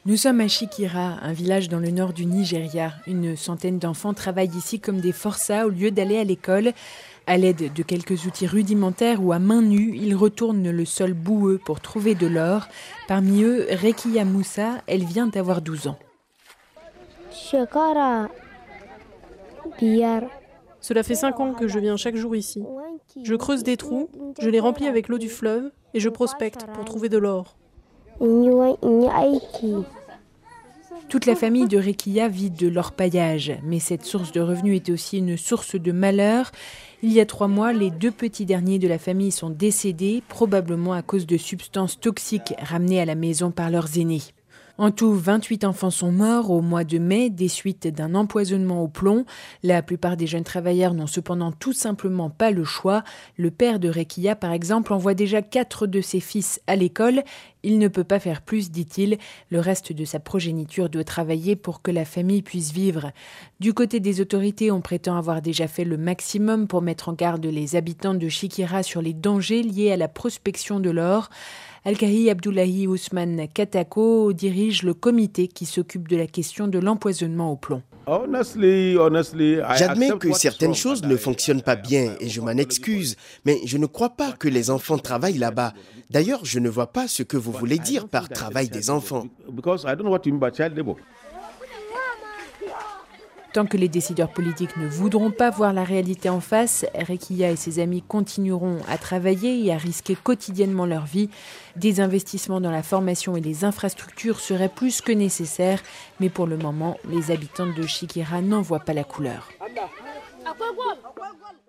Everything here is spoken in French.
Nous sommes à Chikira, un village dans le nord du Nigeria. Une centaine d'enfants travaillent ici comme des forçats au lieu d'aller à l'école. À l'aide de quelques outils rudimentaires ou à main nue, ils retournent le sol boueux pour trouver de l'or. Parmi eux, Rekia Moussa, elle vient d'avoir 12 ans. Cela fait 5 ans que je viens chaque jour ici. Je creuse des trous, je les remplis avec l'eau du fleuve et je prospecte pour trouver de l'or. Toute la famille de Rekia vit de l'orpaillage, mais cette source de revenus est aussi une source de malheur. Il y a 3 mois, les 2 petits derniers de la famille sont décédés, probablement à cause de substances toxiques ramenées à la maison par leurs aînés. En tout, 28 enfants sont morts au mois de mai des suites d'un empoisonnement au plomb. La plupart des jeunes travailleurs n'ont cependant tout simplement pas le choix. Le père de Rekia, par exemple, envoie déjà 4 de ses fils à l'école. Il ne peut pas faire plus, dit-il. Le reste de sa progéniture doit travailler pour que la famille puisse vivre. Du côté des autorités, on prétend avoir déjà fait le maximum pour mettre en garde les habitants de Chikira sur les dangers liés à la prospection de l'or. Alkahi Abdullahi Ousmane Katako dirige le comité qui s'occupe de la question de l'empoisonnement au plomb. J'admets que certaines choses ne fonctionnent pas bien et je m'en excuse, mais je ne crois pas que les enfants travaillent là-bas. D'ailleurs, je ne vois pas ce que vous voulez dire par travail des enfants. Tant que les décideurs politiques ne voudront pas voir la réalité en face, Rekia et ses amis continueront à travailler et à risquer quotidiennement leur vie. Des investissements dans la formation et les infrastructures seraient plus que nécessaires, mais pour le moment, les habitants de Chikira n'en voient pas la couleur.